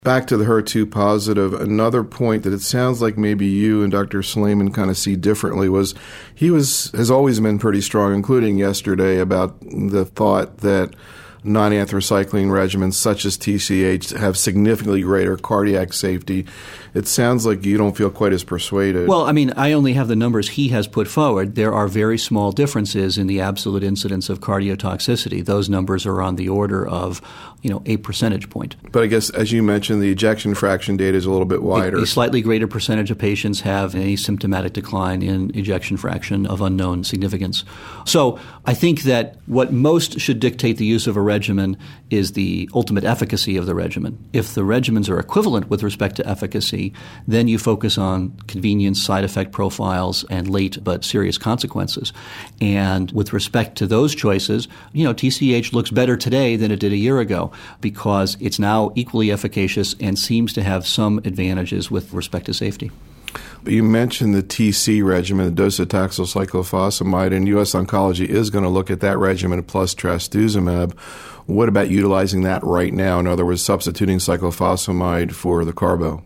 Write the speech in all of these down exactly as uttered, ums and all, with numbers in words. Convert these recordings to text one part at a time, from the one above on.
Back to the H E R two positive, another point that it sounds like maybe you and Doctor Slayman kind of see differently was he was has always been pretty strong, including yesterday, about the thought that non-anthracycline regimens such as T C H have significantly greater cardiac safety. It sounds like you don't feel quite as persuaded. Well, I mean, I only have the numbers he has put forward. There are very small differences in the absolute incidence of cardiotoxicity. Those numbers are on the order of, you know, a percentage point. But I guess, as you mentioned, the ejection fraction data is a little bit wider. A, a slightly greater percentage of patients have an asymptomatic decline in ejection fraction of unknown significance. So I think that what most should dictate the use of a regimen is the ultimate efficacy of the regimen. If the regimens are equivalent with respect to efficacy, then you focus on convenience, side effect profiles, and late but serious consequences. And with respect to those choices, you know, T C H looks better today than it did a year ago because it's now equally efficacious and seems to have some advantages with respect to safety. You mentioned the T C regimen, the docetaxel cyclophosphamide, and U S Oncology is going to look at that regimen plus trastuzumab. What about utilizing that right now? In other words, substituting cyclophosphamide for the carbo?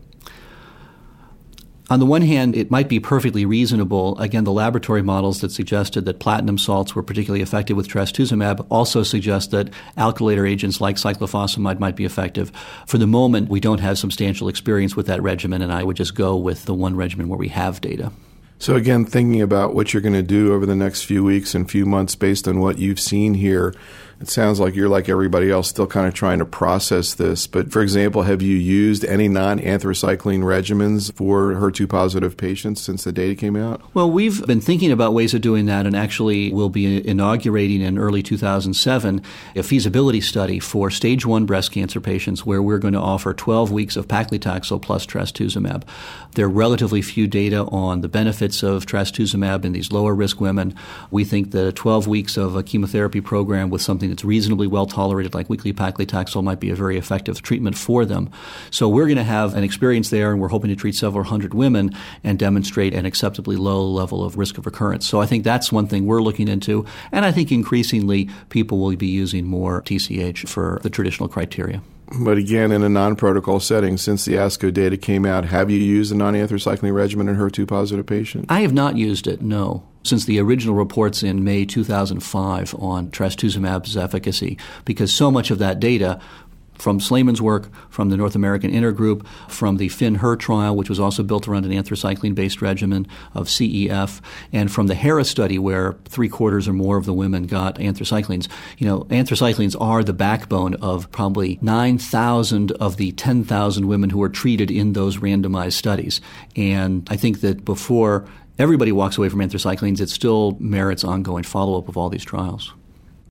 On the one hand, it might be perfectly reasonable. Again, the laboratory models that suggested that platinum salts were particularly effective with trastuzumab also suggest that alkylator agents like cyclophosphamide might be effective. For the moment, we don't have substantial experience with that regimen, and I would just go with the one regimen where we have data. So again, thinking about what you're going to do over the next few weeks and few months based on what you've seen here, it sounds like you're like everybody else, still kind of trying to process this. But for example, have you used any non-anthracycline regimens for H E R two positive patients since the data came out? Well, we've been thinking about ways of doing that, and actually we'll be inaugurating in early two thousand seven a feasibility study for stage one breast cancer patients where we're going to offer twelve weeks of paclitaxel plus trastuzumab. There are relatively few data on the benefits of trastuzumab in these lower risk women. We think that twelve weeks of a chemotherapy program with something that's reasonably well tolerated like weekly paclitaxel might be a very effective treatment for them. So we're going to have an experience there, and we're hoping to treat several hundred women and demonstrate an acceptably low level of risk of recurrence. So I think that's one thing we're looking into, and I think increasingly people will be using more T C H for the traditional criteria. But again, in a non-protocol setting, since the ASCO data came out, have you used a non-anthracycline regimen in H E R two positive patients? I have not used it, no. Since the original reports in May two thousand five on trastuzumab's efficacy, because so much of that data from Slayman's work, from the North American Intergroup, from the FIN-HER trial, which was also built around an anthracycline-based regimen of C E F, and from the HERA study where three-quarters or more of the women got anthracyclines. You know, anthracyclines are the backbone of probably nine thousand of the ten thousand women who were treated in those randomized studies. And I think that before everybody walks away from anthracyclines, it still merits ongoing follow-up of all these trials.